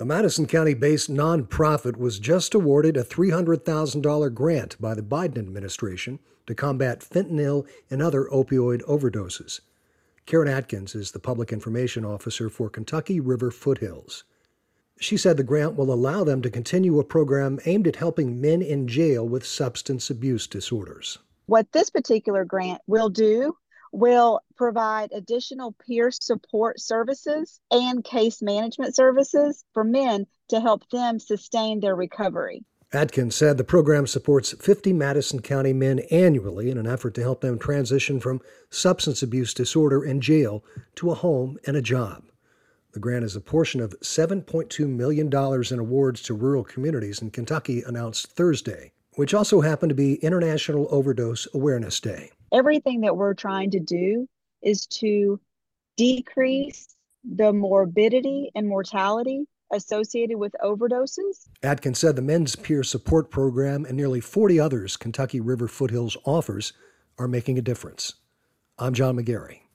A Madison County-based nonprofit was just awarded a $300,000 grant by the Biden administration to combat fentanyl and other opioid overdoses. Karen Atkins is the public information officer for Kentucky River Foothills. She said the grant will allow them to continue a program aimed at helping men in jail with substance abuse disorders. What this particular grant will do will provide additional peer support services and case management services for men to help them sustain their recovery. Atkins said the program supports 50 Madison County men annually in an effort to help them transition from substance abuse disorder and jail to a home and a job. The grant is a portion of $7.2 million in awards to rural communities in Kentucky announced Thursday, which also happened to be International Overdose Awareness Day. Everything that we're trying to do is to decrease the morbidity and mortality associated with overdoses. Atkins said the men's peer support program and nearly 40 others Kentucky River Foothills offers are making a difference. I'm John McGarry.